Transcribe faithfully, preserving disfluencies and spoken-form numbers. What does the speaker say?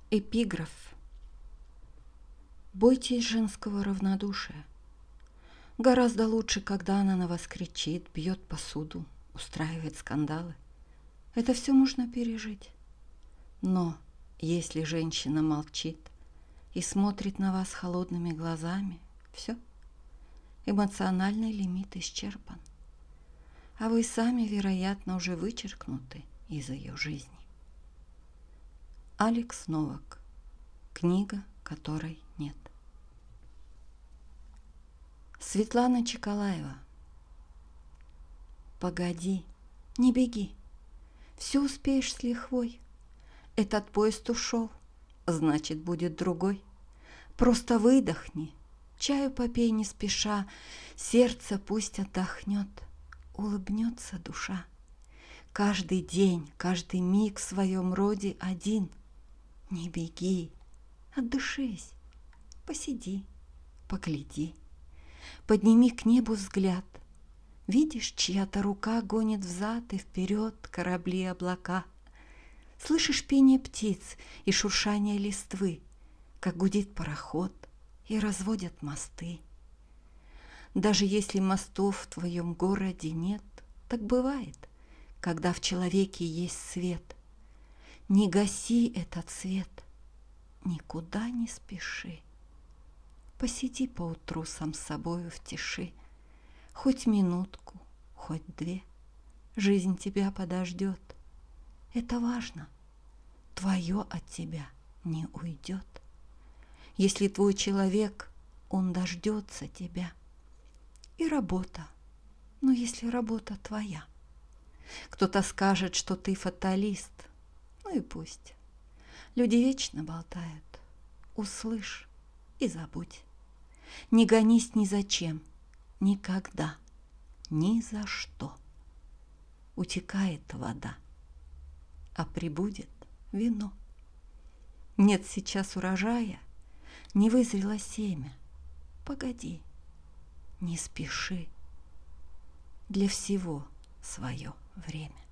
Эпиграф. Бойтесь женского равнодушия. Гораздо лучше, когда она на вас кричит, бьет посуду, устраивает скандалы. Это все можно пережить. Но если женщина молчит и смотрит на вас холодными глазами, все, эмоциональный лимит исчерпан. А вы сами, вероятно, уже вычеркнуты из ее жизни. Алекс Новак. Книга, которой нет. Светлана Чекалаева. Погоди, не беги, все успеешь с лихвой. Этот поезд ушел, значит, будет другой. Просто выдохни, чаю попей не спеша, сердце пусть отдохнет, улыбнется душа. Каждый день, каждый миг в своем роде один. Не беги, отдышись, посиди, погляди. Подними к небу взгляд. Видишь, чья-то рука гонит взад и вперед корабли и облака. Слышишь пение птиц и шуршание листвы, как гудит пароход и разводят мосты. Даже если мостов в твоем городе нет, так бывает, когда в человеке есть свет. Не гаси этот свет, никуда не спеши. Посиди поутру сам с собою в тиши, хоть минутку, хоть две. Жизнь тебя подождет. Это важно. Твое от тебя не уйдет. Если твой человек, он дождется тебя. И работа, ну если работа твоя. Кто-то скажет, что ты фаталист. Ну и пусть. Люди вечно болтают. Услышь и забудь. Не гонись ни за чем, никогда, ни за что. Утекает вода, а прибудет вино. Нет сейчас урожая, не вызрело семя. Погоди, не спеши, для всего свое время.